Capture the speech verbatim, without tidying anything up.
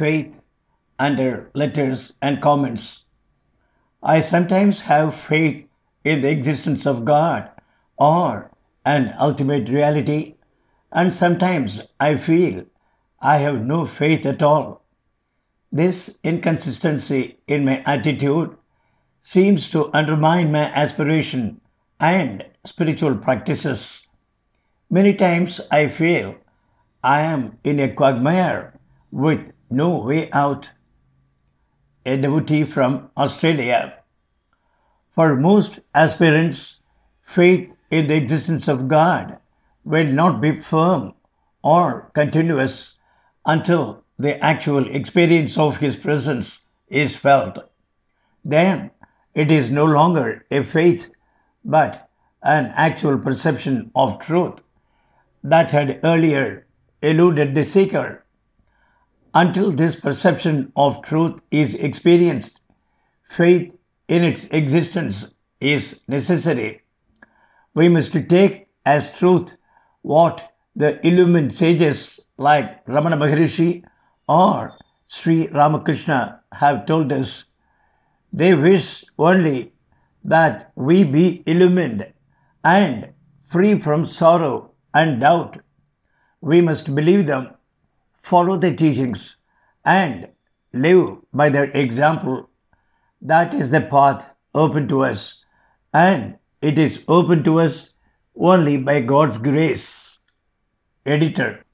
faith under letters and comments. I sometimes have faith in the existence of God or an ultimate reality, and sometimes I feel I have no faith at all. This inconsistency in my attitude seems to undermine my aspiration and spiritual practices. Many times I feel I am in a quagmire with no way out. A devotee from Australia. For most aspirants, faith in the existence of God will not be firm or continuous until the actual experience of His presence is felt. Then it is no longer a faith but an actual perception of truth that had earlier eluded the seeker. Until this perception of truth is experienced, faith in its existence is necessary. We must take as truth what the illumined sages like Ramana Maharishi or Sri Ramakrishna have told us. They wish only that we be illumined and free from sorrow and doubt. We must believe them, follow their teachings, and live by their example. That is the path open to us, and it is open to us only by God's grace. Editor.